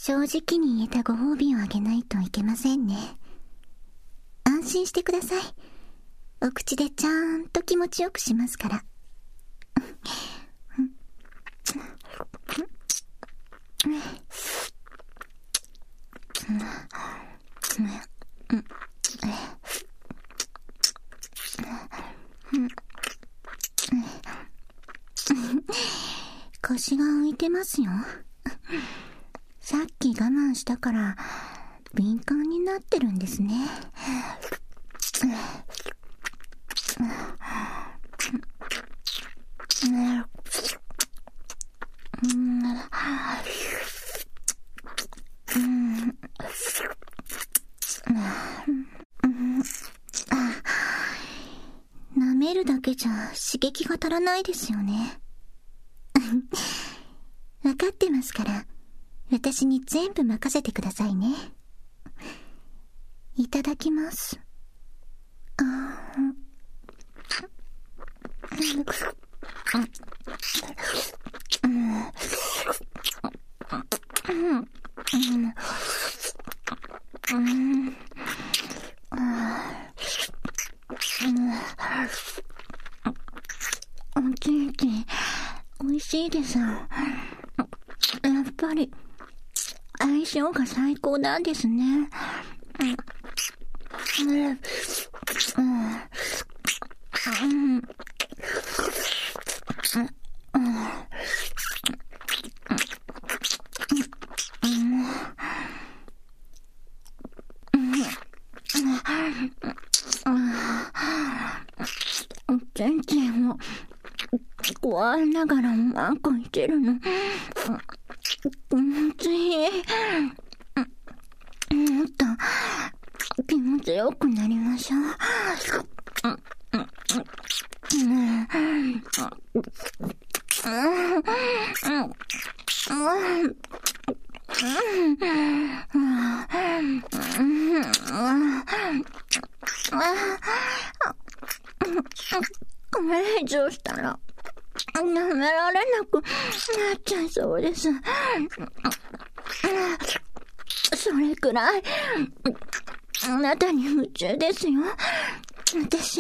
正直に言えたご褒美をあげないといけませんね。安心してください。お口でちゃんと気持ちよくしますから。腰が浮いてますよ。さっき我慢したから敏感になってるんですね。舐めるだけじゃ刺激が足らないですよね。わかってますから、私に全部任せてくださいね。いただきます。おケーキ美味しいです。やっぱり相性が最高なんですね。全然も壊れながらうまくいけるの。ついもっと気持ちよくなりましょう。これ以上したら舐められなくなっちゃいそうです。それくらいあなたに夢中ですよ、私。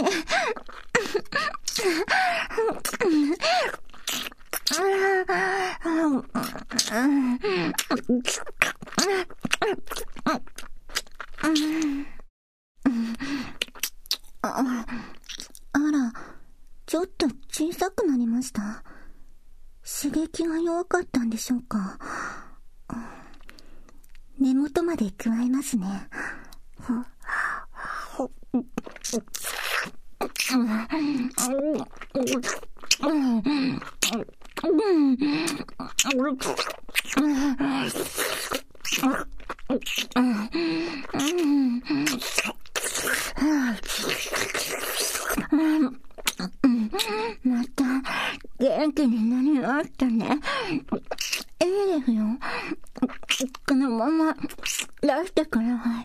あら、ちょっと小さくなりました。刺激が弱かったんでしょうか。根元まで加えますね。また元気になりましたね。いいですよ。このまま出してください。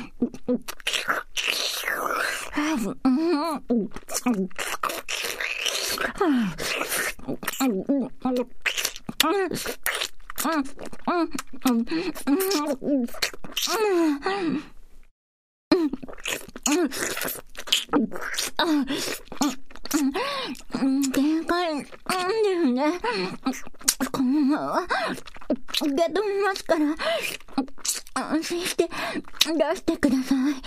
限界ですね。このまま受け止めますから安心して出してください。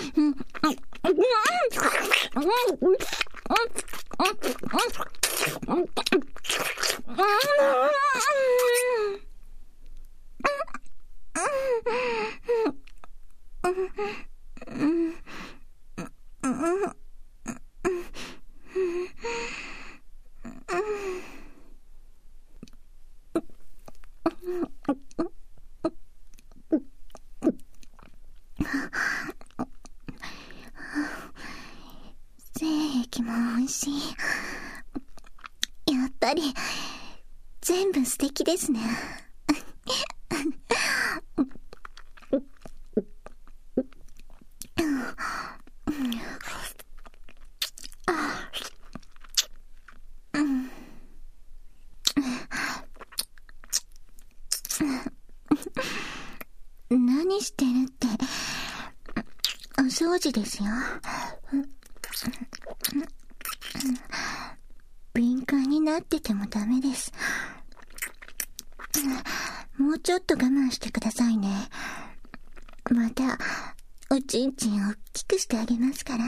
精液も美味しい。やっぱり全部素敵ですね。 何してるって。お掃除ですよ。敏感になっててもダメです。もうちょっと我慢してくださいね。またおちんちんを大きくしてあげますから。